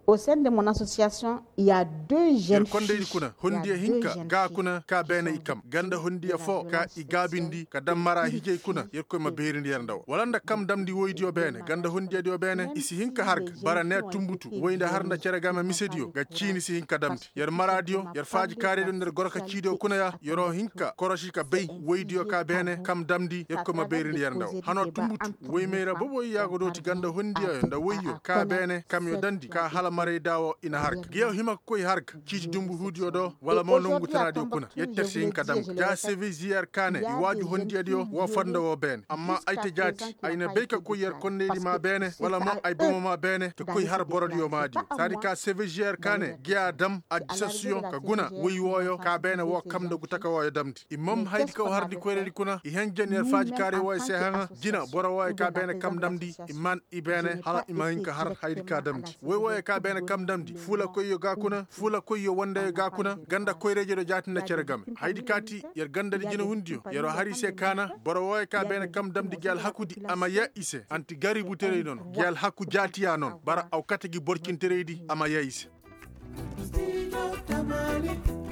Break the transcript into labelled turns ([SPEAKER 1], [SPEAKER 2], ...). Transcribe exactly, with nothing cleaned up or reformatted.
[SPEAKER 1] Au sein de mon association, il y a deux jeunes filles.
[SPEAKER 2] Kuna hundiya hinka ga kuna ka bene ikam ganda hundiya fo ka igabindi ka dammara hije kuna yerko ma beerindi yandaw walanda kam damdi woydiyo bene ganda hundiya dio bene isi hinka harga bara ne tumbutu woynda harna ceregama misedio ga ciini si hinka damdi yer maradio yer faaji karedo nder gorka ciido kuna ya yoro hinka koroshi ka bey woydiyo ka bene kam damdi yerko ma beerindi yandaw hano tumbutu woymera bobo yago doti ganda hundiya nda woyyo ka bene kam yo dandi ka hala mare dawo ina harga giyo hima koy harga ciiti dumbu hudiyo do wala mo nongu tanadi kuna yettersi hinka dam ja sevi ziar kane i waju hondiyadi yo wo fanda wo bene amma ayte jati ayna beyka ko yer konnedi ma bene wala mo ay bomo ma bene to koy har borodi yo madi sadi ka sevi ziar kane giya dam adissation ka guna woyi woyo ka bene wo kamdo gutaka woyo damdi imam haydi ko hardi ko redi kuna i hen jen yer faji kare woy se hanga jina boro woy ka bene kam damdi iman i bene hala ima hinka har haydi ka damdi woy woy ka bene kam damdi fula koy yo ga kuna fula koy yo wonde ga kuna ganda koyreje do jatina ceregame haydi kati yer ganda di jina hundiyo yero hari se kana boro woy ka bene kam damdi gal hakudi ama ya ise anti gari butere non gal hakku jatiya non bara aw katagi borkin teredi ama ya ise.